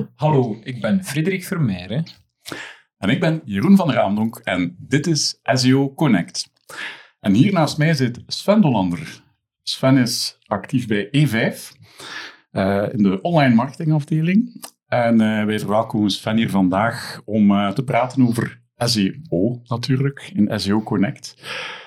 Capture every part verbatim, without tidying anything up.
Hallo, ik ben Frederik Vermeijren. En ik ben Jeroen van der Aandonk en dit is S E O Connect. En hier naast mij zit Sven Dolander. Sven is actief bij E vijf, uh, in de online marketingafdeling. En uh, wij verwelkomen Sven hier vandaag om uh, te praten over S E O natuurlijk, in S E O Connect.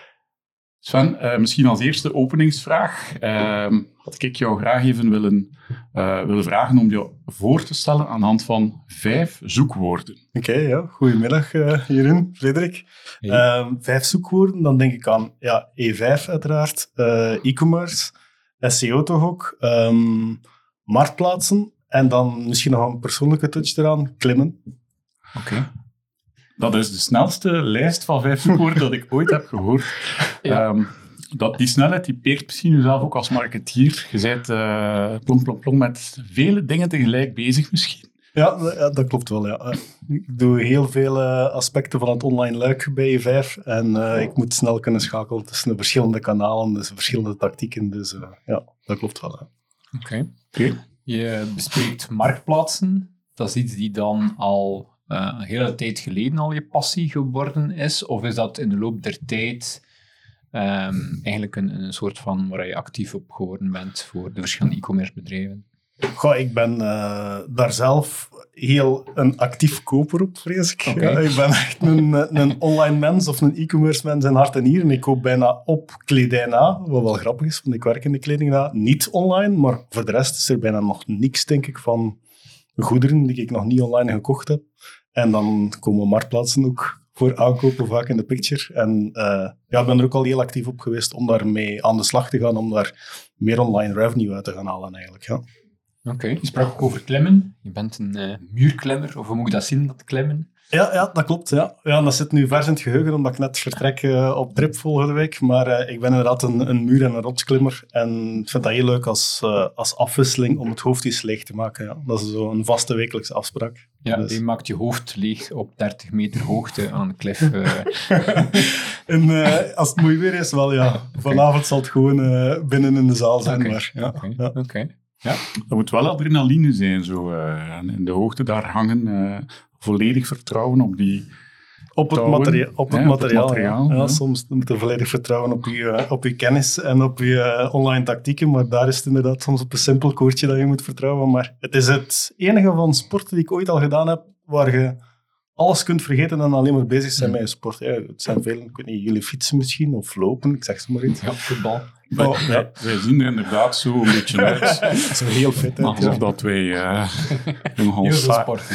Sven, uh, misschien als eerste openingsvraag. Uh, had ik jou graag even willen, uh, willen vragen om je voor te stellen aan de hand van vijf zoekwoorden. Oké, okay, ja. Goedemiddag uh, Jeroen, Frederik. Hey. Uh, vijf zoekwoorden, dan denk ik aan ja, E vijf uiteraard, uh, e-commerce, S E O toch ook, um, marktplaatsen en dan misschien nog een persoonlijke touch eraan, klimmen. Oké. Okay. Dat is de snelste lijst van vijf zoekwoorden dat ik ooit heb gehoord. Ja. Um, dat, die snelheid typeert misschien jezelf ook als marketeer. Je bent uh, plong, plong, plong met vele dingen tegelijk bezig misschien. Ja, ja, dat klopt wel. Ja. Ik doe heel veel uh, aspecten van het online luik bij E vijf en uh, ik moet snel kunnen schakelen tussen de verschillende kanalen, dus verschillende tactieken. Dus uh, ja, dat klopt wel. Oké. Okay. Okay. Je bespreekt marktplaatsen. Dat is iets die dan al uh, een hele tijd geleden al je passie geworden is? Of is dat in de loop der tijd um, eigenlijk een, een soort van waar je actief op geworden bent voor de verschillende e-commerce bedrijven? Goh, ik ben uh, daar zelf heel een actief koper op, vrees ik. Okay. Ja, ik ben echt een, een online mens of een e-commerce mens in hart en nieren. Ik koop bijna op kledij na, wat wel grappig is, want ik werk in de kleding na. Niet online, maar voor de rest is er bijna nog niks, denk ik, van goederen die ik nog niet online gekocht heb. En dan komen marktplaatsen ook voor aankopen vaak in de picture. En uh, ja, ik ben er ook al heel actief op geweest om daarmee aan de slag te gaan, om daar meer online revenue uit te gaan halen eigenlijk, ja. Oké, okay. Je sprak ook over klimmen. Je bent een uh, muurklimmer, of hoe moet ik dat zien, dat klimmen? Ja, ja, dat klopt. Ja. Ja, dat zit nu vers in het geheugen, omdat ik net vertrek uh, op trip volgende week. Maar uh, ik ben inderdaad een, een muur- en een rotsklimmer. En ik vind dat heel leuk als, uh, als afwisseling om het hoofd eens leeg te maken. Ja. Dat is zo een vaste wekelijkse afspraak. Ja, dus je maakt je hoofd leeg op dertig meter hoogte aan de klif. Uh. en, uh, als het mooi weer is, wel ja. Okay. Vanavond zal het gewoon uh, binnen in de zaal zijn. Oké, okay. ja. okay. ja. okay. Ja, dat moet wel adrenaline zijn, zo uh, in de hoogte daar hangen, uh, volledig vertrouwen op die op het, materia- op het ja, materiaal. Op het materiaal ja. Ja, ja. Soms moet je volledig vertrouwen op je, op je kennis en op je uh, online tactieken, maar daar is het inderdaad soms op een simpel koordje dat je moet vertrouwen. Maar het is het enige van sporten die ik ooit al gedaan heb, waar je alles kunt vergeten en alleen maar bezig zijn mm. met je sport. Ja, het zijn veel, ik weet niet, jullie fietsen misschien, of lopen, ik zeg ze maar iets. Ja, voetbal. Oh, ja. Wij zien er inderdaad zo een beetje uit. Zo heel fit. Alsof ja. dat wij uh, heel veel sporten.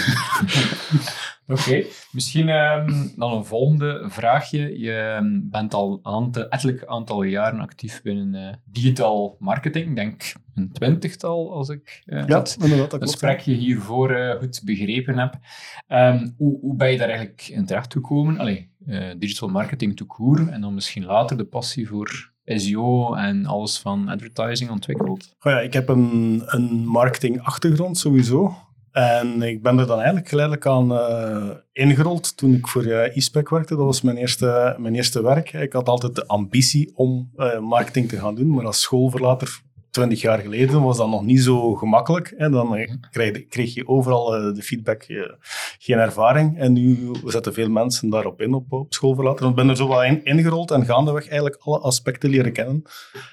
Oké, okay. Misschien um, dan een volgende vraagje. Je bent al een aantal, ettelijk aantal jaren actief binnen uh, digital marketing. Ik denk een twintigtal, als ik uh, ja, het, dat het sprekje hiervoor uh, goed begrepen heb. Um, hoe, hoe ben je daar eigenlijk in terecht gekomen? Allee, uh, digital marketing tout court en dan misschien later de passie voor S E O en alles van advertising ontwikkeld? Oh ja, ik heb een, een marketingachtergrond sowieso. En ik ben er dan eigenlijk geleidelijk aan uh, ingerold toen ik voor uh, e-spec werkte. Dat was mijn eerste, mijn eerste werk. Ik had altijd de ambitie om uh, marketing te gaan doen, maar als schoolverlater twintig jaar geleden was dat nog niet zo gemakkelijk. En dan uh, kreeg, kreeg je overal uh, de feedback, uh, geen ervaring. En nu zetten veel mensen daarop in op, op schoolverlater. Ik ben er zo wat in, ingerold en gaandeweg eigenlijk alle aspecten leren kennen.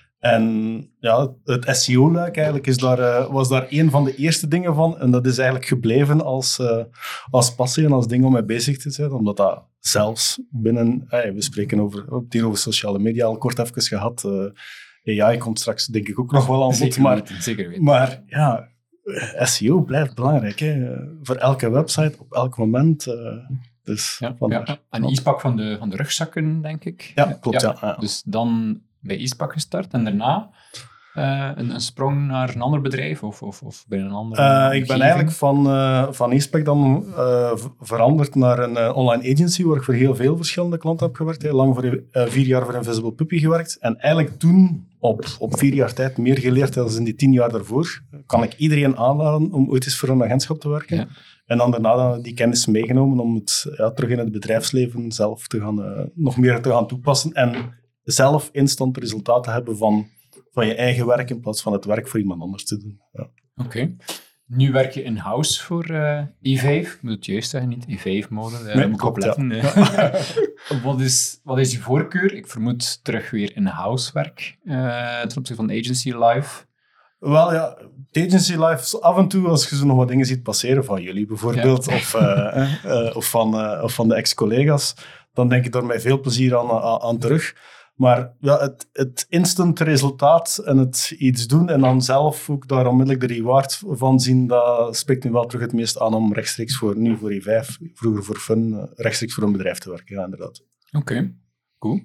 En ja, het S E O-luik eigenlijk is daar, uh, was daar een van de eerste dingen van. En dat is eigenlijk gebleven als, uh, als passie en als ding om mee bezig te zijn. Omdat dat zelfs binnen... Hey, we spreken over, we hebben over sociale media al kort even gehad. Uh, A I komt straks denk ik ook nog wel aan bod. Maar, weten, zeker weten. Maar ja, S E O blijft belangrijk. Hè? Voor elke website, op elk moment... Uh, dus ja, ja. En e-spak van de, van de rugzakken, denk ik. Ja, klopt. Ja. Ja, ja. Dus dan... bij e-spak gestart en daarna uh, een, een sprong naar een ander bedrijf of, of, of bij een andere uh, Ik ben eigenlijk van, uh, van e-spec dan uh, veranderd naar een uh, online agency waar ik voor heel veel verschillende klanten heb gewerkt. Heel lang voor uh, vier jaar voor Invisible Puppy gewerkt. En eigenlijk toen op, op vier jaar tijd meer geleerd dan in die tien jaar daarvoor. Kan ik iedereen aanraden om ooit eens voor een agentschap te werken. Ja. En dan daarna die kennis meegenomen om het ja, terug in het bedrijfsleven zelf te gaan, uh, nog meer te gaan toepassen. En zelf instant resultaten hebben van, van je eigen werk in plaats van het werk voor iemand anders te doen. Ja. Oké. Okay. Nu werk je in-house voor uh, E vijf. Ik moet het juist zeggen, niet E vijf-mode. Daar nee, moet ik opletten. Ja. wat, is, wat is je voorkeur? Ik vermoed terug weer in-house werk uh, ten opzichte van Agency Live. Wel ja, Agency Live, af en toe als je zo nog wat dingen ziet passeren van jullie bijvoorbeeld, ja. of, uh, uh, of, van, uh, of van de ex-collega's, dan denk ik daar met veel plezier aan, aan, aan terug. Maar ja, het, het instant resultaat en het iets doen en dan zelf ook daar onmiddellijk de reward van zien, dat spreekt nu wel terug het meest aan om rechtstreeks voor, nu voor E vijf, vroeger voor Fun, rechtstreeks voor een bedrijf te werken, ja, inderdaad. Oké, okay. Cool.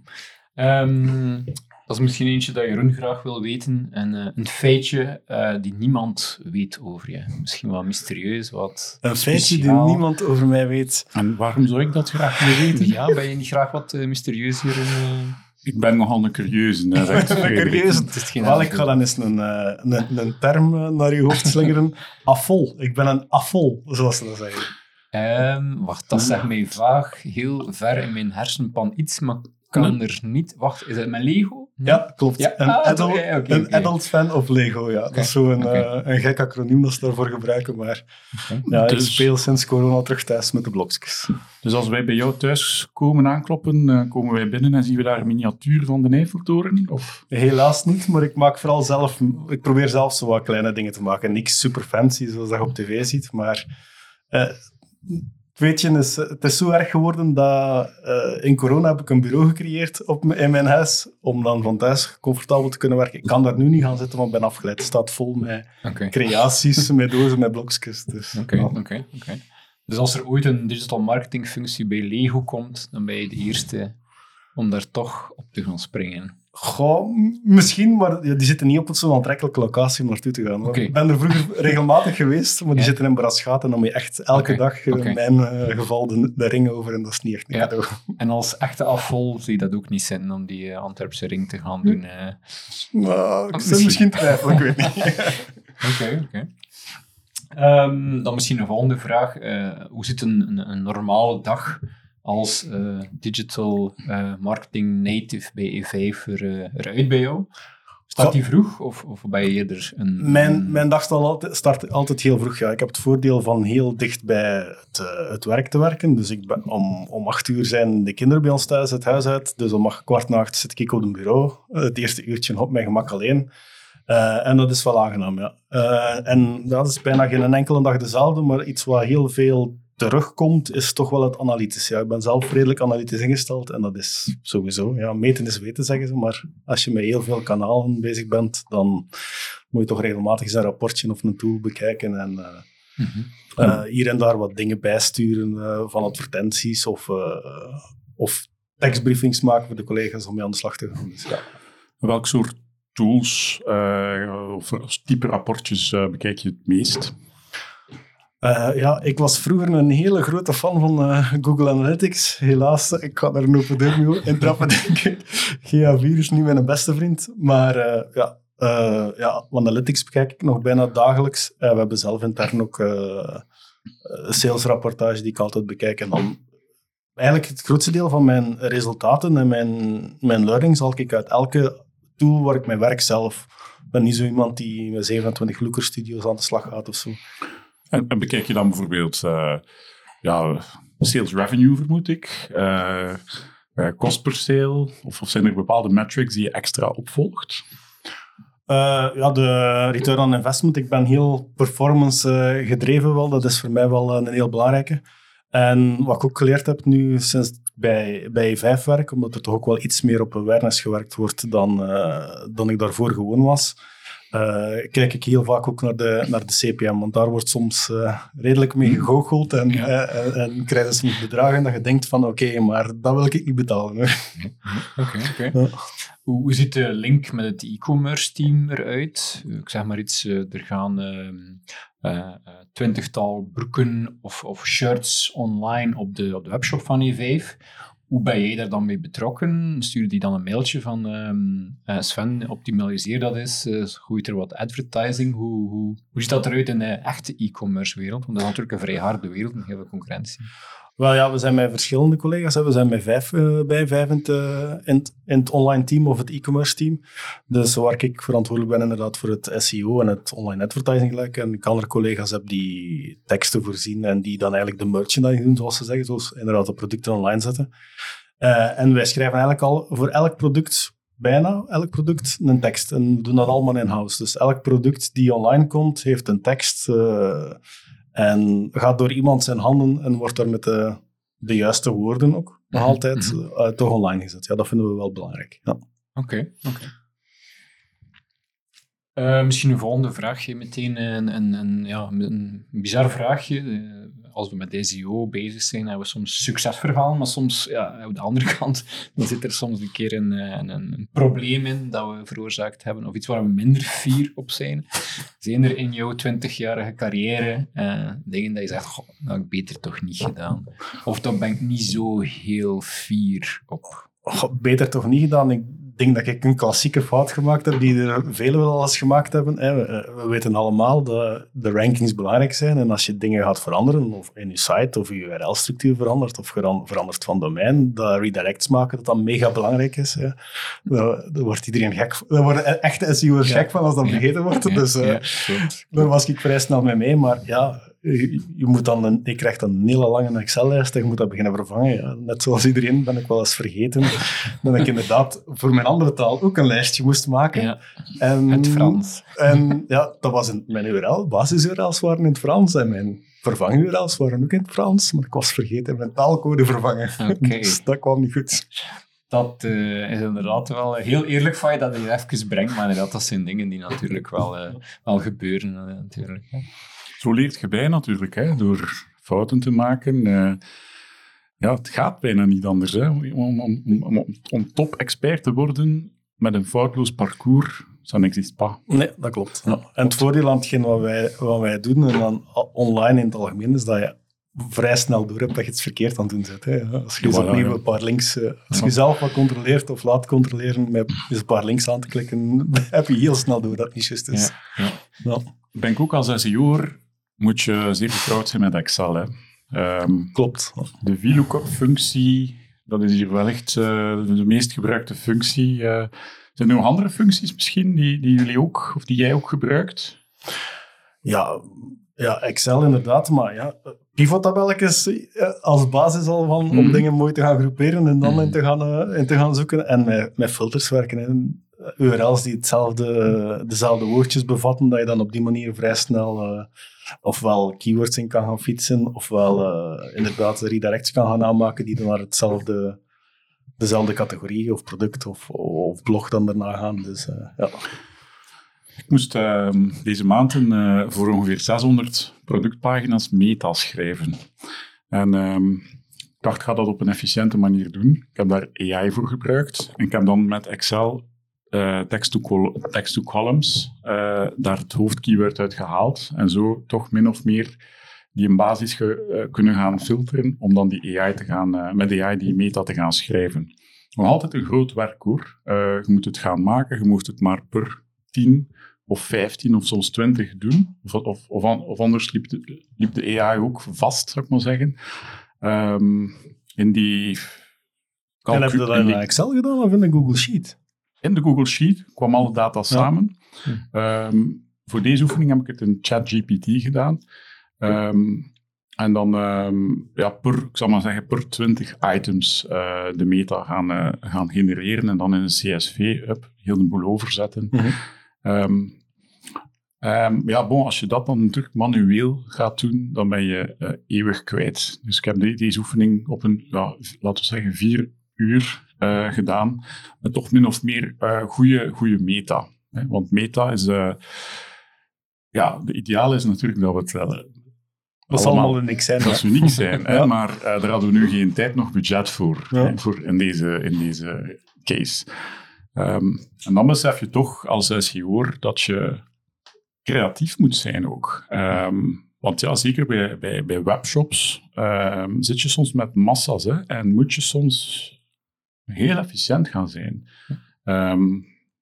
Um, dat is misschien eentje dat Jeroen graag wil weten. En uh, een feitje uh, die niemand weet over je. Misschien wat mysterieus, wat Een speciaal. feitje die niemand over mij weet. En waarom zou ik dat graag willen weten? Ja, ben je niet graag wat uh, mysterieus hier? In, uh... Ik ben nogal een curieuze. Hè, zegt een curieuze. Wel, ik ga dan eens een, een, een term naar je hoofd slingeren. Afol. Ik ben een afol, zoals ze dat zeggen. Um, wacht, dat zegt mij vaag. Heel ver in mijn hersenpan iets, maar kan er niet... Wacht, is het met Lego? Nee? Ja, klopt. Ja. Een, ah, adult, okay, okay, een okay. adult fan of Lego, ja. Okay. Dat is zo'n okay. uh, een gek acroniem dat ze daarvoor gebruiken, maar okay. ja, dus, ik speel sinds corona terug thuis met de blokjes. Dus als wij bij jou thuis komen aankloppen, uh, komen wij binnen en zien we daar een miniatuur van de Eiffeltoren? Of? Helaas niet, maar ik maak vooral zelf... Ik probeer zelf zo wat kleine dingen te maken. Niks super fancy, zoals dat je op tv ziet, maar... Uh, Weet je, is, het is zo erg geworden dat uh, in corona heb ik een bureau gecreëerd op, in mijn huis, om dan van thuis comfortabel te kunnen werken. Ik kan daar nu niet gaan zitten, want ik ben afgeleid. Het staat vol met okay. creaties, met dozen, met blokjes. Dus, Oké, okay, ja. okay, okay. Dus als er ooit een digital marketing functie bij Lego komt, dan ben je de eerste om daar toch op te gaan springen. Goh, misschien, maar ja, die zitten niet op zo'n aantrekkelijke locatie om naartoe te gaan. Okay. Ik ben er vroeger regelmatig geweest, maar die ja. zitten in Braschaat en dan moet je echt elke okay. dag, okay. in mijn uh, geval, de, de ring over en dat is niet echt een ja. cadeau. En als echte afval zie je dat ook niet zitten om die uh, Antwerpse ring te gaan doen? Uh... Nou, ik zou misschien twijfelen, ik weet niet. Oké, oké. Um, dan misschien een volgende vraag. Uh, hoe zit een, een, een normale dag als uh, digital uh, marketing native bij E vijf er, uh, eruit bij jou? Start die vroeg of, of ben je eerder een... Mijn, mijn dag start altijd, start altijd heel vroeg. Ja. Ik heb het voordeel van heel dicht bij het, uh, het werk te werken. Dus ik ben, om, om acht uur zijn de kinderen bij ons thuis het huis uit. Dus om kwart na acht zit ik op het bureau. Uh, het eerste uurtje op mijn gemak alleen. Uh, en dat is wel aangenaam, ja. Uh, en dat is bijna geen enkele dag dezelfde, maar iets wat heel veel terugkomt, is toch wel het analytisch. Ja, ik ben zelf redelijk analytisch ingesteld en dat is sowieso, ja, meten is weten, zeggen ze, maar als je met heel veel kanalen bezig bent, dan moet je toch regelmatig eens een rapportje of een tool bekijken en uh, mm-hmm. uh, hier en daar wat dingen bijsturen uh, van advertenties of, uh, of tekstbriefings maken voor de collega's om mee aan de slag te gaan. Dus, ja. Welk soort tools uh, of type rapportjes uh, bekijk je het meest? Uh, ja, ik was vroeger een hele grote fan van uh, Google Analytics. Helaas, ik ga daar een open deur mee in trappen, denk ik. G A vier is niet mijn beste vriend. Maar uh, ja, uh, ja, Analytics bekijk ik nog bijna dagelijks. Uh, we hebben zelf intern ook uh, een salesrapportage die ik altijd bekijk. En dan eigenlijk het grootste deel van mijn resultaten en mijn, mijn learning zal ik uit elke tool waar ik mee werk zelf. Ik ben niet zo iemand die met zevenentwintig Looker Studios aan de slag gaat of zo. En, en bekijk je dan bijvoorbeeld uh, ja, sales revenue, vermoed ik, uh, uh, kost per sale, of, of zijn er bepaalde metrics die je extra opvolgt? Uh, ja, de return on investment. Ik ben heel performance uh, gedreven wel. Dat is voor mij wel een heel belangrijke. En wat ik ook geleerd heb nu sinds ik bij, bij E vijf werk, omdat er toch ook wel iets meer op awareness gewerkt wordt dan, uh, dan ik daarvoor gewoon was, uh, kijk ik heel vaak ook naar de, naar de C P M, want daar wordt soms uh, redelijk mee gegoocheld en, ja. uh, en, en krijg je soms bedragen dat je denkt van oké, okay, maar dat wil ik niet betalen. Oké, oké. Okay, okay. ja. Hoe, hoe ziet de link met het e-commerce team eruit? Ik zeg maar iets, uh, er gaan uh, uh, twintigtal broeken of, of shirts online op de, op de webshop van E vijf. Hoe ben jij daar dan mee betrokken? Stuur die dan een mailtje van um, uh, Sven, optimaliseer dat eens, uh, gooit er wat advertising. Hoe, hoe, hoe ziet dat eruit in de echte e-commerce wereld? Want dat is natuurlijk een vrij harde wereld met heel veel concurrentie. Wel ja, we zijn met verschillende collega's. Hè. We zijn met vijf uh, bij, vijf in het, uh, in, het, in het online team of het e-commerce team. Dus waar ik verantwoordelijk ben inderdaad voor het S E O en het online advertising gelijk. En ik andere collega's heb die teksten voorzien en die dan eigenlijk de merchandising doen, zoals ze zeggen. Zoals inderdaad de producten online zetten. Uh, en wij schrijven eigenlijk al voor elk product, bijna elk product, een tekst. En we doen dat allemaal in-house. Dus elk product die online komt, heeft een tekst... Uh, En gaat door iemand zijn handen en wordt daar met de, de juiste woorden ook nog altijd mm-hmm. uh, toch online gezet. Ja, dat vinden we wel belangrijk. Ja. Oké, okay, oké. Okay. Uh, misschien een volgende vraagje, meteen een, een, een, ja, een bizar vraagje. Uh, als we met S E O bezig zijn, hebben we soms succesverhalen, maar soms, ja, op de andere kant, dan zit er soms een keer een, een, een probleem in dat we veroorzaakt hebben, of iets waar we minder fier op zijn. Zijn er in jouw twintigjarige carrière uh, dingen dat je zegt, goh, dat heb ik beter toch niet gedaan? Of dat ben ik niet zo heel fier op? Oh, beter toch niet gedaan? Ik denk dat ik een klassieke fout gemaakt heb, die er velen wel eens gemaakt hebben. We, we weten allemaal dat de rankings belangrijk zijn. En als je dingen gaat veranderen, of in je site of je U R L-structuur verandert, of verandert van domein, dat redirects maken, dat dat mega belangrijk is. Hè. Daar, daar wordt iedereen gek van. Daar worden echte S E O's ja. gek van als dat vergeten wordt. Ja. Dus uh, ja. daar was ik vrij snel mee mee. Maar ja... Je, je, moet dan een, je krijgt dan een hele lange Excel-lijst en je moet dat beginnen vervangen. Ja. Net zoals iedereen ben ik wel eens vergeten dat ik inderdaad voor mijn andere taal ook een lijstje moest maken. Ja. En, het Frans. En ja, dat was in mijn U R L. Basis-U R L's waren in het Frans en mijn vervang-U R L's waren ook in het Frans. Maar ik was vergeten mijn taalcode vervangen. Okay. Dus dat kwam niet goed. Dat uh, is inderdaad wel heel eerlijk van je dat je even brengt, maar inderdaad, dat zijn dingen die natuurlijk wel, uh, wel gebeuren. Uh, natuurlijk, hè. Zo leert je bij natuurlijk, hè, door fouten te maken. Uh, ja, het gaat bijna niet anders. Hè. Om, om, om, om, om top-expert te worden met een foutloos parcours, ça n'existe pas. Nee, dat klopt. Ja. En het voordeel aan hetgeen wat wij, wat wij doen, en dan online in het algemeen, is dat je vrij snel door hebt dat je het verkeerd aan het doen bent. Hè. Als je ja, opnieuw ja, ja. een paar links... Uh, als je ja. zelf wat controleert of laat controleren met eens een paar links aan te klikken, heb je heel snel door dat het niet juist is. Ja. Ja. Ja. Ben ik ook als S E O'er moet je zeer vertrouwd zijn met Excel. Hè. Um, Klopt. De V lookup-functie, dat is hier wel echt uh, de meest gebruikte functie. Uh, zijn er nog andere functies misschien die, die jullie ook, of die jij ook gebruikt? Ja, ja Excel inderdaad, maar ja, pivottabelletjes als basis al van mm. om dingen mooi te gaan groeperen en dan mm. in, te gaan, uh, in te gaan zoeken. En met, met filters werken. Hè. U R L's die hetzelfde, dezelfde woordjes bevatten, dat je dan op die manier vrij snel uh, ofwel keywords in kan gaan fietsen, ofwel uh, inderdaad redirects kan gaan aanmaken die dan naar hetzelfde, dezelfde categorie of product of, of blog dan daarna gaan. Dus uh, ja... Ik moest uh, deze maanden uh, voor ongeveer zeshonderd productpagina's meta schrijven. En um, ik dacht, ik ga dat op een efficiënte manier doen. Ik heb daar A I voor gebruikt. En ik heb dan met Excel uh, text-to-col- text-to-columns uh, daar het hoofdkeyword uit gehaald. En zo toch min of meer die een basis ge- uh, kunnen gaan filteren om dan die A I te gaan, uh, met A I die meta te gaan schrijven. Nog altijd een groot werk hoor. Uh, je moet het gaan maken, je moet het maar per tien of vijftien of soms twintig doen. Of, of, of, of anders liep de, liep de A I ook vast, zou ik maar zeggen. Um, in die... Calcu- en heb je dat in, in Excel gedaan of in de Google Sheet? In de Google Sheet kwam alle data samen. Ja. Um, voor deze oefening heb ik het in ChatGPT gedaan. Um, en dan um, ja, per, ik zal maar zeggen, per twintig items uh, de meta gaan, uh, gaan genereren en dan in een C S V-up heel de boel overzetten. Mm-hmm. Um, um, ja, bon, als je dat dan natuurlijk manueel gaat doen, dan ben je uh, eeuwig kwijt. Dus ik heb de, deze oefening op een, ja, laten we zeggen, vier uur uh, gedaan, met toch min of meer uh, goede, goede meta. Hè? Want meta is, uh, ja, de ideaal is natuurlijk dat we het wel... Dat zal allemaal uniek zijn. Dat is uniek zijn, hè? Ja. Maar uh, daar hadden we nu geen tijd nog budget voor, ja. hè, voor in, deze, in deze case. Um, en dan besef je toch als S E O'er dat je creatief moet zijn ook. Um, want ja, zeker bij, bij, bij webshops um, zit je soms met massa's hè, en moet je soms heel efficiënt gaan zijn. Um,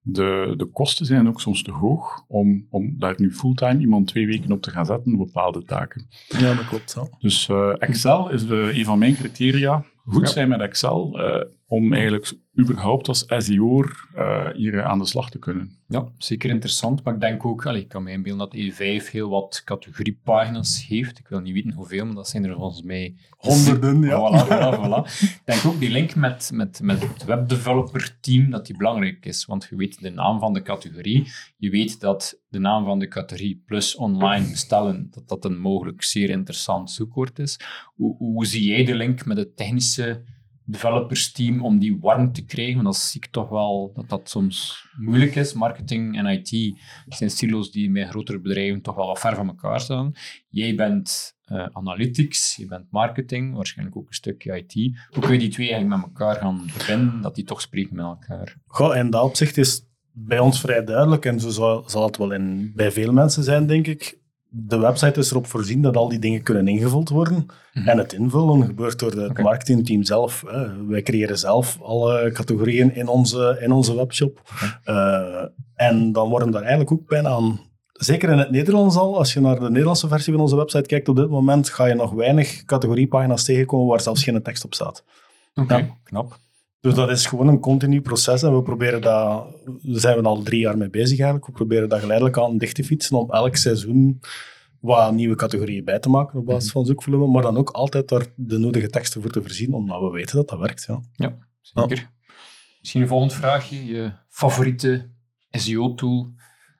de, de kosten zijn ook soms te hoog om, om daar nu fulltime iemand twee weken op te gaan zetten op bepaalde taken. Ja, dat klopt. Ja. Dus uh, Excel is de, een van mijn criteria. Goed Ja. zijn met Excel uh, om eigenlijk überhaupt als S E O'er uh, hier aan de slag te kunnen. Ja, zeker interessant. Maar ik denk ook, allee, ik kan me inbeelden dat E vijf heel wat categoriepagina's heeft. Ik wil niet weten hoeveel, maar dat zijn er volgens mij... Honderden, ja. Voilà, voilà, voilà. Ik denk ook die link met, met, met het webdeveloper-team, dat die belangrijk is. Want je weet de naam van de categorie. Je weet dat de naam van de categorie plus online bestellen, dat dat een mogelijk zeer interessant zoekwoord is. Hoe, hoe zie jij de link met het technische developersteam om die warm te krijgen? Want dat zie ik toch wel dat dat soms moeilijk is. Marketing en I T zijn silo's die bij grotere bedrijven toch wel wat ver van elkaar staan. Jij bent uh, analytics, je bent marketing, waarschijnlijk ook een stukje I T. Hoe kun je die twee eigenlijk met elkaar gaan verbinden, dat die toch spreken met elkaar? Goh, in dat opzicht is bij ons vrij duidelijk, en zo zal, zal het wel in, bij veel mensen zijn, denk ik. De website is erop voorzien dat al die dingen kunnen ingevuld worden. Mm-hmm. En het invullen gebeurt door het okay. marketingteam zelf. Hè. Wij creëren zelf alle categorieën in onze, in onze webshop. Okay. Uh, en dan worden daar eigenlijk ook bijna aan... Zeker in het Nederlands al, als je naar de Nederlandse versie van onze website kijkt op dit moment, ga je nog weinig categoriepagina's tegenkomen waar zelfs geen tekst op staat. Oké, okay. ja. Knap. Dus dat is gewoon een continu proces en we proberen dat, daar zijn we al drie jaar mee bezig eigenlijk, we proberen dat geleidelijk aan dicht te fietsen om elk seizoen wat nieuwe categorieën bij te maken op basis van zoekvolume, maar dan ook altijd daar de nodige teksten voor te voorzien, omdat we weten dat dat werkt. Ja, ja zeker. Ja. Misschien een volgend vraagje, je favoriete S E O-tool.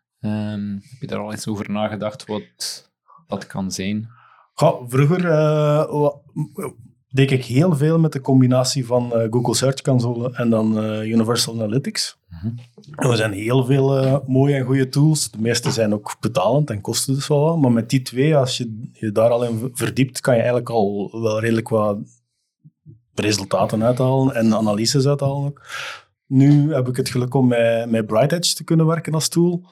Um, heb je daar al eens over nagedacht wat dat kan zijn? Ja, vroeger... Uh, deed ik heel veel met de combinatie van uh, Google Search Console en dan uh, Universal Analytics. Mm-hmm. En er zijn heel veel uh, mooie en goede tools. De meeste zijn ook betalend en kosten dus wel wat. Maar met die twee, als je je daar al in verdiept, kan je eigenlijk al wel redelijk wat resultaten uithalen en analyses uithalen ook. Nu heb ik het geluk om met, met BrightEdge te kunnen werken als tool.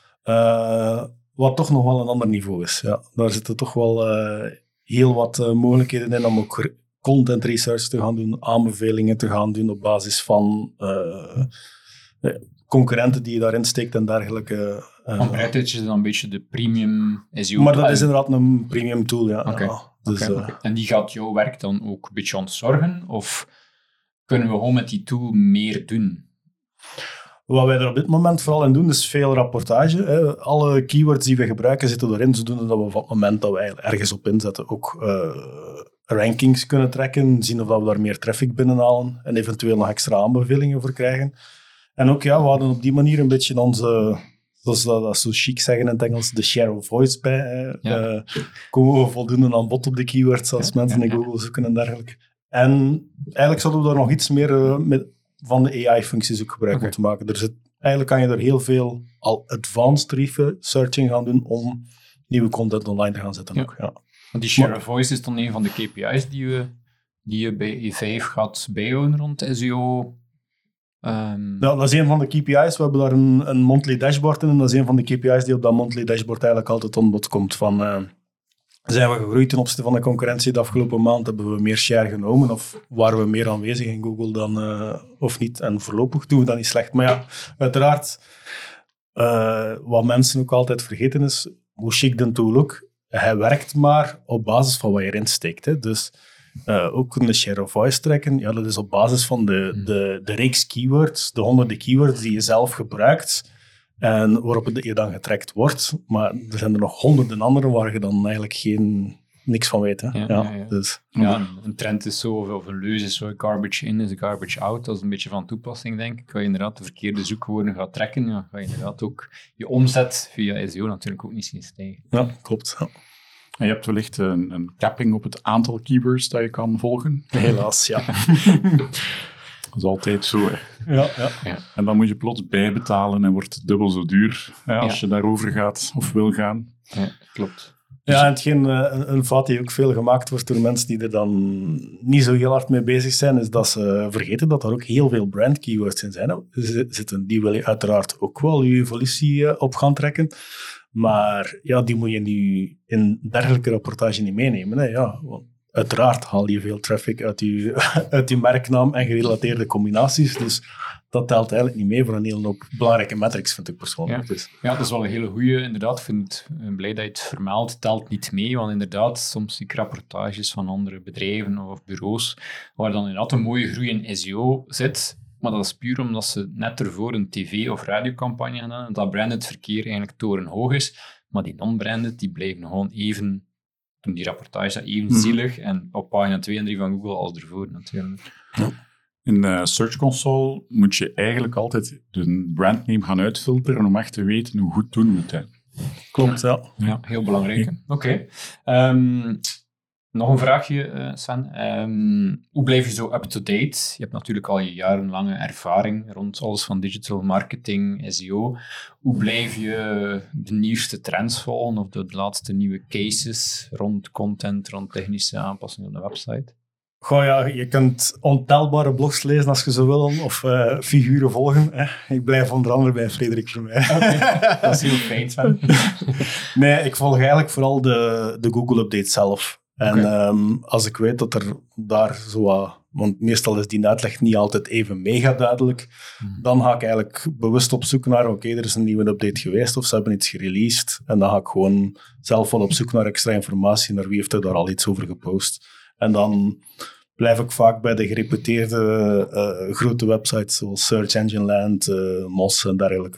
Uh, wat toch nog wel een ander niveau is. Ja, daar zitten toch wel uh, heel wat uh, mogelijkheden in om ook content research te gaan doen, aanbevelingen te gaan doen op basis van uh, concurrenten die je daarin steekt en dergelijke. Uh, Want BrightEdge is dan een beetje de premium S E O. Maar dat is inderdaad een premium tool, ja. Okay. ja dus, okay, okay. Uh, en die gaat jouw werk dan ook een beetje ontzorgen? Of kunnen we gewoon met die tool meer doen? Wat wij er op dit moment vooral in doen, is veel rapportage. Hè. Alle keywords die we gebruiken zitten erin, zodoende dat we op het moment dat we ergens op inzetten ook uh, rankings kunnen trekken, zien of dat we daar meer traffic binnenhalen en eventueel nog extra aanbevelingen voor krijgen. En ook, ja, we hadden op die manier een beetje onze, zoals dat, dat zo chic zeggen in het Engels, de share of voice bij. Hè. Ja. Uh, komen we voldoende aan bod op de keywords als ja, mensen ja, in Google ja. zoeken en dergelijke. En eigenlijk zouden we daar nog iets meer uh, met van de A I-functies ook gebruik okay. moeten maken. Er zit, eigenlijk kan je er heel veel al advanced researching gaan doen om nieuwe content online te gaan zetten. Ja. Ook, ja. Want die share of voice is dan een van de K P I's die je, die je bij E vijf gaat bijhouden rond S E O? Um... Ja, dat is een van de K P I's. We hebben daar een, een monthly dashboard in en dat is een van de K P I's die op dat monthly dashboard eigenlijk altijd aan bod komt van... Uh, zijn we gegroeid ten opzichte van de concurrentie de afgelopen maand? Hebben we meer share genomen? Of waren we meer aanwezig in Google dan uh, of niet? En voorlopig doen we dat niet slecht. Maar ja, uiteraard, uh, wat mensen ook altijd vergeten is, hoe chic de tool ook, hij werkt maar op basis van wat je erin steekt. Hè. Dus uh, ook een share of voice trekken, ja, dat is op basis van de, de, de reeks keywords, de honderden keywords die je zelf gebruikt, en waarop je dan getrackt wordt. Maar er zijn er nog honderden andere waar je dan eigenlijk geen, niks van weet. Hè? Ja, ja, ja, ja. Dus. ja, een trend is zo, of een leus is zo, garbage in is garbage out. Dat is een beetje van toepassing, denk ik. Ga je inderdaad de verkeerde zoekwoorden gaan trekken, ja, ga je inderdaad ook je omzet via S E O natuurlijk ook niet zien stijgen. Ja, klopt. Ja. En je hebt wellicht een, een capping op het aantal keywords dat je kan volgen. Helaas, ja. Dat is altijd zo, hè. Ja, ja. Ja. En dan moet je plots bijbetalen en wordt het dubbel zo duur hè, als ja. je daarover gaat of wil gaan. Ja, klopt. Ja, en hetgeen, een, een fout die ook veel gemaakt wordt door mensen die er dan niet zo heel hard mee bezig zijn, is dat ze vergeten dat er ook heel veel brand keywords in zijn. Zitten. Die wil je uiteraard ook wel je evolutie op gaan trekken. Maar ja, die moet je nu in dergelijke rapportage niet meenemen. Hè. Ja, want uiteraard haal je veel traffic uit je, uit je merknaam en gerelateerde combinaties. Dus dat telt eigenlijk niet mee voor een hele hoop belangrijke metrics, vind ik persoonlijk. Ja, dus. ja, dat is wel een hele goeie. Inderdaad, ik vind het blij dat je het vermeldt. Telt niet mee, want inderdaad, soms zie ik rapportages van andere bedrijven of bureaus, waar dan inderdaad een mooie groei in S E O zit. Maar dat is puur omdat ze net ervoor een tv- of radiocampagne gedaan hebben, dat branded verkeer eigenlijk torenhoog is. Maar die non-branded, die blijven gewoon even, doen die rapportage even Hmm. zielig. En op pagina twee en drie van Google als ervoor natuurlijk. Ja. In de Search Console moet je eigenlijk altijd de brandname gaan uitfilteren om echt te weten hoe goed doen we het. Hè. Klopt, ja. Ja, heel belangrijk. Oké. Okay. Um, nog een vraagje, uh, Sven. Um, hoe blijf je zo up-to-date? Je hebt natuurlijk al je jarenlange ervaring rond alles van digital marketing, S E O. Hoe blijf je de nieuwste trends volgen of de laatste nieuwe cases rond content, rond technische aanpassingen op de website? Goh, ja, je kunt ontelbare blogs lezen als je zo wil, of uh, figuren volgen. Hè. Ik blijf onder andere bij Frederik Vermeij. Okay. Dat is heel fijn, Sven. Nee, ik volg eigenlijk vooral de, de Google-update zelf. En okay. um, als ik weet dat er daar zo wat... Want meestal is die uitleg niet altijd even mega duidelijk. Hmm. Dan ga ik eigenlijk bewust op zoek naar... Oké, okay, er is een nieuwe update geweest of ze hebben iets gereleased. En dan ga ik gewoon zelf wel op zoek naar extra informatie. Naar wie heeft er daar al iets over gepost. En dan blijf ik vaak bij de gereputeerde uh, grote websites zoals Search Engine Land, uh, Moz en dergelijke.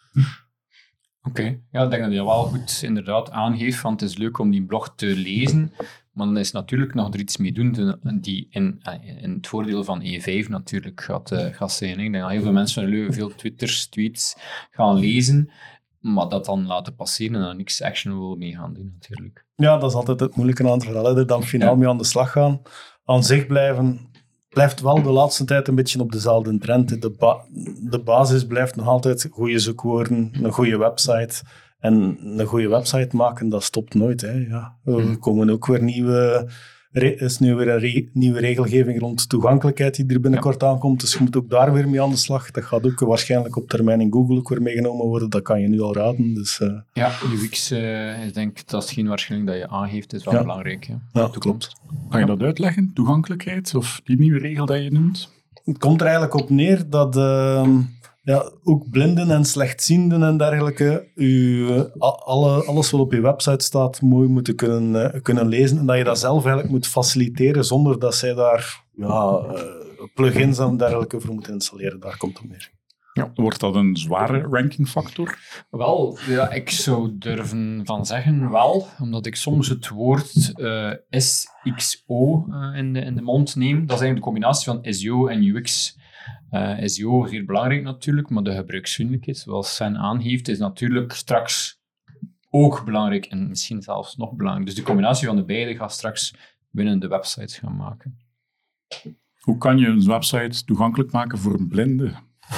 Oké, okay. Ja, ik denk dat je dat wel goed inderdaad aangeeft, want het is leuk om die blog te lezen, maar dan is natuurlijk nog er iets mee doen die in, in het voordeel van E vijf natuurlijk gaat, uh, gaat zijn. Ik denk dat heel veel mensen veel Twitters, tweets gaan lezen, maar dat dan laten passeren en dan niks actionable mee gaan doen natuurlijk. Ja, dat is altijd het moeilijke aan het verhaal, er dan finaal ja. mee aan de slag gaan. Aan zich blijven... blijft wel de laatste tijd een beetje op dezelfde trend. De, ba- de basis blijft nog altijd goede zoekwoorden, een goede website. En een goede website maken, dat stopt nooit. Hè. Ja. Er komen ook weer nieuwe... Er is nu weer een re- nieuwe regelgeving rond toegankelijkheid die er binnenkort ja. aankomt. Dus je moet ook daar weer mee aan de slag. Dat gaat ook waarschijnlijk op termijn in Google ook weer meegenomen worden. Dat kan je nu al raden. Dus, uh... Ja, U X, uh, ik denk dat is geen waarschijnlijk dat je aangeeft. is wel ja. belangrijk. Ja, ja dat klopt. Kan je dat uitleggen? Toegankelijkheid of die nieuwe regel dat je noemt? Het komt er eigenlijk op neer dat... Uh, Ja, ook blinden en slechtzienden en dergelijke, u, alle, alles wat op je website staat, mooi moeten kunnen, uh, kunnen lezen. En dat je dat zelf eigenlijk moet faciliteren zonder dat zij daar ja, uh, plugins en dergelijke voor moeten installeren. Daar komt het neer. Ja, wordt dat een zware rankingfactor? Wel, ja, ik zou durven van zeggen wel, omdat ik soms het woord uh, S X O uh, in, de, in de mond neem. Dat is eigenlijk de combinatie van S E O en U X. Uh, S E O is zeer belangrijk natuurlijk, maar de gebruiksvriendelijkheid, zoals Sven aangeeft, is natuurlijk straks ook belangrijk en misschien zelfs nog belangrijk. Dus de combinatie van de beide gaat straks winnende websites gaan maken. Hoe kan je een website toegankelijk maken voor een blinde?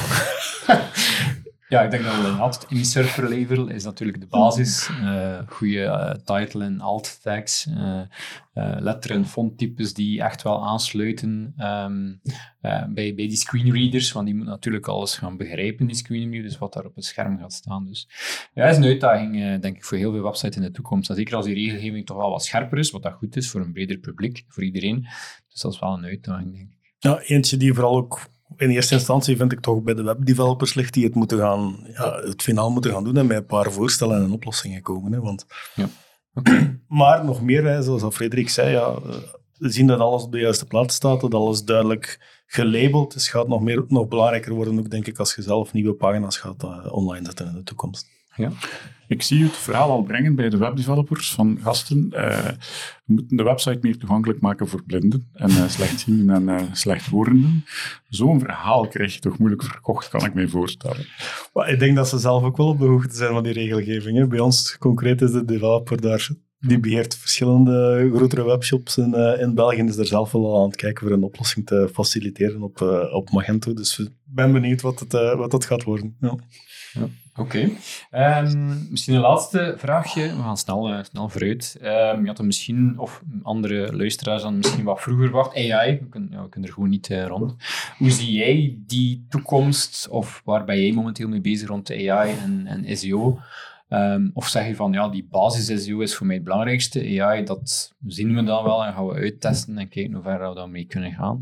Ja, ik denk dat we altijd InSurfer label is natuurlijk de basis. Uh, goede uh, title en alt tags, uh, uh, letter- en fonttypes die echt wel aansluiten um, uh, bij, bij die screenreaders, want die moeten natuurlijk alles gaan begrijpen, die screenreaders, wat daar op het scherm gaat staan. Dus ja, dat is een uitdaging, uh, denk ik, voor heel veel websites in de toekomst. En zeker als die regelgeving toch wel wat scherper is, wat dat goed is voor een breder publiek, voor iedereen. Dus dat is wel een uitdaging, denk ik. Ja, eentje die vooral ook in eerste instantie vind ik toch bij de webdevelopers ligt die het moeten gaan, ja, het finaal moeten gaan doen en met een paar voorstellen en oplossingen komen. Hè, want... ja. Okay. Maar nog meer, hè, zoals Frederik zei, ja, we zien dat alles op de juiste plaats staat, dat alles duidelijk gelabeld is. Gaat nog, meer, nog belangrijker worden, ook denk ik, als je zelf nieuwe pagina's gaat uh, online zetten in de toekomst. Ja. Ik zie het verhaal al brengen bij de webdevelopers van gasten. Uh, we moeten de website meer toegankelijk maken voor blinden en uh, slechtzienden en uh, slechthorenden. Zo'n verhaal krijg je toch moeilijk verkocht, kan ik me voorstellen. Maar ik denk dat ze zelf ook wel op de hoogte zijn van die regelgeving. Hè. Bij ons concreet is de developer daar, die beheert verschillende grotere webshops in, uh, in België, is er zelf wel al aan het kijken voor een oplossing te faciliteren op, uh, op Magento. Dus ik ben benieuwd wat het, uh, wat het gaat worden. Ja. Ja. Oké. Okay. Um, misschien een laatste vraagje. We gaan snel, uh, snel vooruit. Um, je had er misschien, of andere luisteraars dan misschien wat vroeger wacht. A I, we kunnen, ja, we kunnen er gewoon niet uh, rond. Hoe zie jij die toekomst, of waar ben jij momenteel mee bezig rond de A I en, en S E O? Um, of zeg je van, ja, die basis S E O is voor mij het belangrijkste. A I, dat zien we dan wel en gaan we uittesten en kijken hoe ver we daarmee kunnen gaan.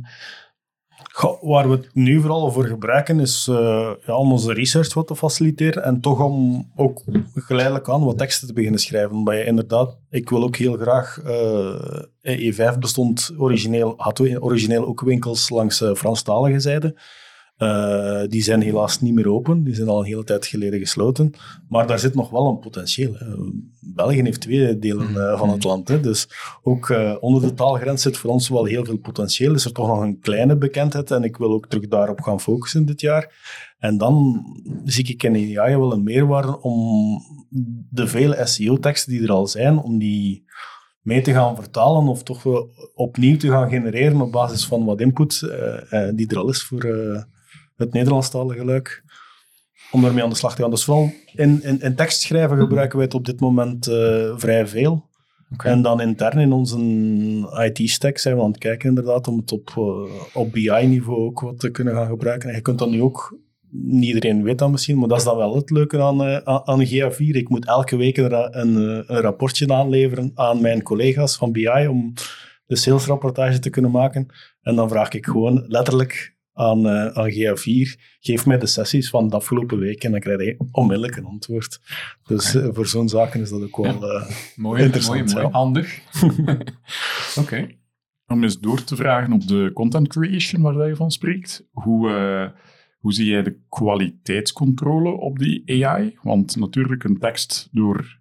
Goh, waar we het nu vooral voor gebruiken is uh, ja, om onze research wat te faciliteren en toch om ook geleidelijk aan wat teksten te beginnen schrijven. Omdat je inderdaad, ik wil ook heel graag, uh, E vijf bestond origineel, had origineel ook winkels langs uh, Franstalige zijde. Uh, die zijn helaas niet meer open, die zijn al een hele tijd geleden gesloten. Maar daar zit nog wel een potentieel. Hè. België heeft twee delen uh, van het land. Hè. Dus ook uh, onder de taalgrens zit voor ons wel heel veel potentieel. Is er toch nog een kleine bekendheid en ik wil ook terug daarop gaan focussen dit jaar. En dan zie ik in A I wel een meerwaarde om de vele S E O-teksten die er al zijn, om die mee te gaan vertalen of toch opnieuw te gaan genereren op basis van wat input uh, uh, die er al is voor uh, het Nederlandstalige luik, om daarmee aan de slag te gaan. Dus vooral in, in, in tekstschrijven gebruiken wij het op dit moment uh, vrij veel. Okay. En dan intern in onze I T-stack zijn we aan het kijken inderdaad om het op, uh, op B I-niveau ook wat te kunnen gaan gebruiken. En je kunt dat nu ook, niet iedereen weet dat misschien, maar dat is dan wel het leuke aan, uh, aan G A vier. Ik moet elke week een, een, een rapportje aanleveren aan mijn collega's van B I om de salesrapportage te kunnen maken. En dan vraag ik gewoon letterlijk aan, uh, aan G A vier, geef mij de sessies van de afgelopen week en dan krijg je onmiddellijk een antwoord. Dus okay. uh, voor zo'n zaken is dat ook wel uh, mooi, interessant. Mooi, mooi, handig. Oké. Okay. Om eens door te vragen op de content creation waar je van spreekt. Hoe, uh, hoe zie jij de kwaliteitscontrole op die A I? Want natuurlijk een tekst door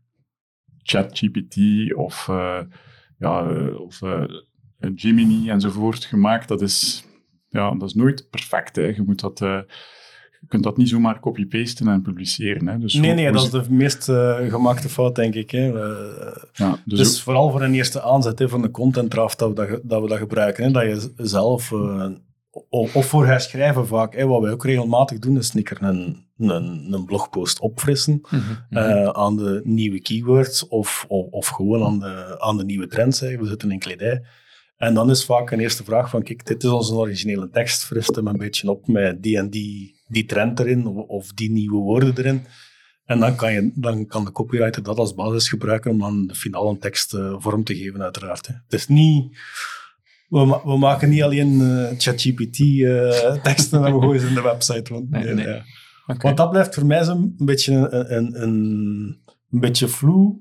ChatGPT of, uh, ja, uh, of uh, Gemini enzovoort gemaakt, dat is... Ja, dat is nooit perfect. Hè. Je, moet dat, uh, je kunt dat niet zomaar copy-pasten en publiceren. Hè. Dus nee, hoe, nee, hoe dat is de meest uh, gemaakte fout, denk ik. Hè. Uh, ja, dus dus ook... vooral voor een eerste aanzet hè, van de content draft dat we dat, dat, we dat gebruiken. Hè. Dat je zelf, uh, of voor herschrijven vaak, hè, wat wij ook regelmatig doen, is een, een, een, een blogpost opfrissen mm-hmm. uh, aan de nieuwe keywords of, of, of gewoon aan de, aan de nieuwe trends. Hè. We zitten in kledij. En dan is vaak een eerste vraag van, kijk, dit is onze originele tekst, frist hem een beetje op met die en die, die trend erin, of, of die nieuwe woorden erin. En dan kan, je, dan kan de copywriter dat als basis gebruiken om dan de finale tekst uh, vorm te geven, uiteraard. Hè. Het is niet... We, ma- we maken niet alleen uh, ChatGPT-teksten uh, en we gooien ze in de website. Want, nee, nee. Ja. Okay. Want dat blijft voor mij zo'n een beetje een... een, een Een beetje vloe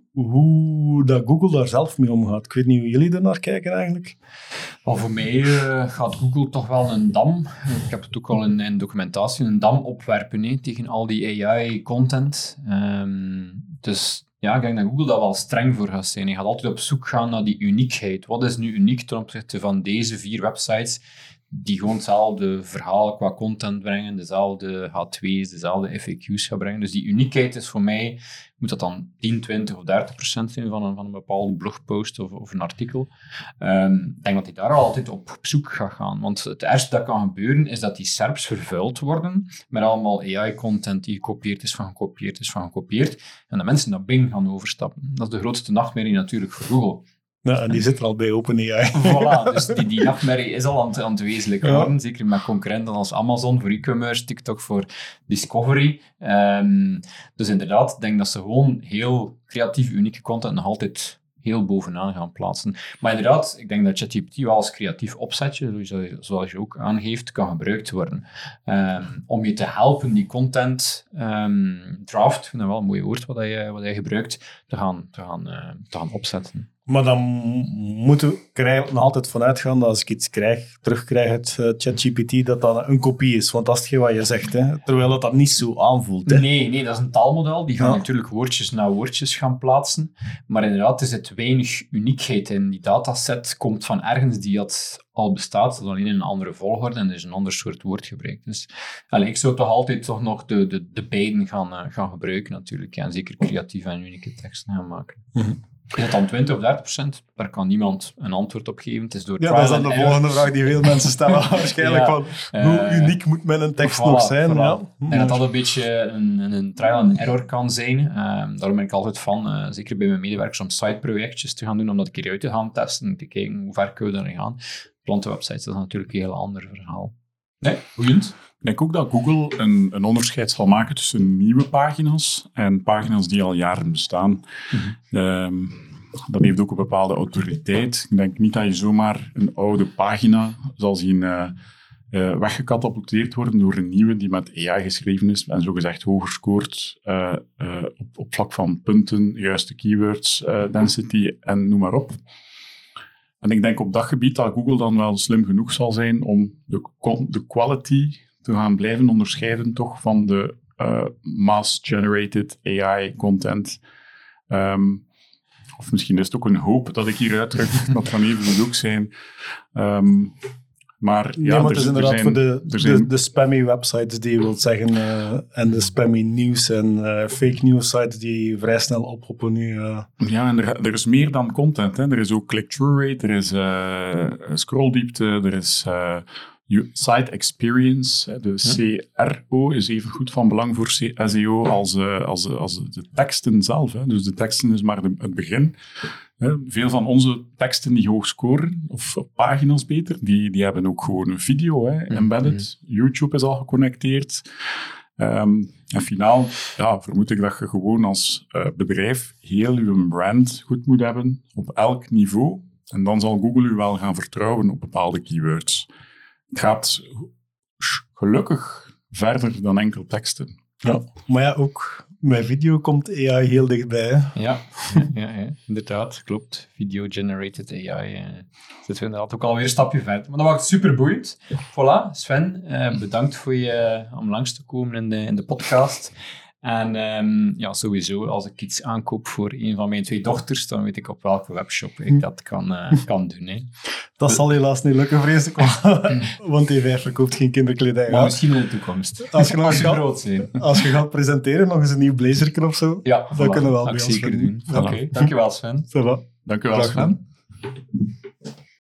hoe dat Google daar zelf mee omgaat. Ik weet niet hoe jullie er naar kijken eigenlijk. Well, voor mij uh, gaat Google toch wel een dam, ik heb het ook al in, in documentatie, een dam opwerpen he, tegen al die A I-content. Um, dus ja, ik denk dat Google daar wel streng voor gaat zijn. Je gaat altijd op zoek gaan naar die uniekheid. Wat is nu uniek ten opzichte van deze vier websites die gewoon hetzelfde verhaal qua content brengen, dezelfde H twee's, dezelfde F A Q's gaan brengen. Dus die uniekheid is voor mij, moet dat dan tien, twintig of dertig procent zijn van een, van een bepaalde blogpost of, of een artikel. Um, ik denk dat hij daar altijd op zoek gaat gaan. Want het ergste dat kan gebeuren, is dat die S E R P's vervuild worden met allemaal A I-content die gekopieerd is van gekopieerd is van gekopieerd. En de mensen naar Bing gaan overstappen. Dat is de grootste nachtmerrie natuurlijk voor Google. Ja, en die zit er al bij OpenAI. Voilà, dus die, die nachtmerrie is al aan het, aan het wezenlijk worden. Ja. Zeker met concurrenten als Amazon voor e-commerce, TikTok voor Discovery. Um, dus inderdaad, ik denk dat ze gewoon heel creatief, unieke content nog altijd heel bovenaan gaan plaatsen. Maar inderdaad, ik denk dat ChatGPT wel als creatief opzetje, zoals je ook aangeeft, kan gebruikt worden. Um, om je te helpen die content um, draft, ik vind dat wel een mooi woord wat je, wat je gebruikt, te gaan, te gaan, uh, te gaan opzetten. Maar dan moeten we er nog altijd vanuit gaan dat als ik iets krijg, terugkrijg uit uh, ChatGPT, dat dat een kopie is. Want dat is hetgeen wat je zegt, hè? Terwijl dat dat niet zo aanvoelt. Hè? Nee, nee, dat is een taalmodel. Die gaan ja. natuurlijk woordjes na woordjes gaan plaatsen. Maar inderdaad, er zit weinig uniekheid in. Die dataset komt van ergens die dat al bestaat, dat alleen in een andere volgorde en er is een ander soort woord gebruikt. Dus allez, ik zou toch altijd toch nog de, de, de beiden gaan, uh, gaan gebruiken natuurlijk. Ja, en zeker creatieve en unieke teksten gaan maken. Mm-hmm. Is het dan twintig of dertig procent? Daar kan niemand een antwoord op geven. Het is door ja, dat is dan de error. Volgende vraag die veel mensen stellen. Waarschijnlijk ja, van, uh, hoe uniek moet men een tekst voilà, nog zijn? Voilà. Ja. En dat dat een beetje een, een trial and error kan zijn. Uh, daarom ben ik altijd van, uh, zeker bij mijn medewerkers, om side-projectjes te gaan doen, om dat een keer uit te gaan testen, en te kijken hoe ver kunnen we daarin gaan. Plantenwebsites, dat is natuurlijk een heel ander verhaal. Nee, boeiend. Ik denk ook dat Google een, een onderscheid zal maken tussen nieuwe pagina's en pagina's die al jaren bestaan. Mm-hmm. Um, dat heeft ook een bepaalde autoriteit. Ik denk niet dat je zomaar een oude pagina zal zien uh, uh, weggecatapulteerd worden door een nieuwe die met A I geschreven is en zogezegd hoger scoort uh, uh, op, op vlak van punten, juiste keywords, uh, density en noem maar op. En ik denk op dat gebied dat Google dan wel slim genoeg zal zijn om de, de quality te gaan blijven onderscheiden toch van de uh, mass-generated A I-content. Um, of misschien is het ook een hoop dat ik hier uitdruk, dat kan even ook zijn. Um, maar nee, ja, maar het is inderdaad zijn, voor de, zijn... de, de spammy websites die je wilt zeggen, uh, en de spammy nieuws en uh, fake news sites die vrij snel oppoppen nu. Uh. Ja, en er, er is meer dan content. Hè. Er is ook click-through rate, er is uh, scrolldiepte, er is uh, site experience. De C R O is even goed van belang voor S E O als, uh, als, als de teksten zelf. Hè. Dus de teksten is maar de, het begin. Veel van onze teksten die hoog scoren, of pagina's beter, die, die hebben ook gewoon een video, hè, embedded. Mm-hmm. YouTube is al geconnecteerd. Um, en finaal ja, vermoed ik dat je gewoon als uh, bedrijf heel je brand goed moet hebben, op elk niveau. En dan zal Google u wel gaan vertrouwen op bepaalde keywords. Het gaat gelukkig verder dan enkel teksten. Ja, maar ja, ook met video komt A I heel dichtbij. Hè? Ja, ja, ja, inderdaad, klopt. Video-generated A I. Uh, zitten we inderdaad ook alweer een stapje verder. Maar dat was super boeiend. Voilà, Sven, uh, bedankt voor je, uh, om langs te komen in de, in de podcast. En um, ja, sowieso, als ik iets aankoop voor een van mijn twee dochters, dan weet ik op welke webshop ik dat kan, uh, kan doen. Hè. Dat zal helaas niet lukken, vrees ik. Want E vijf verkoopt geen kinderkledij. Maar misschien in de toekomst. Als je, als je gaat, groot zijn. Als je gaat presenteren, nog eens een nieuw blazerken of zo, ja, dat voilà, kunnen we wel dat bij zeker ons doen. Oké, okay, dankjewel Sven. Voilà. Dankjewel Sven.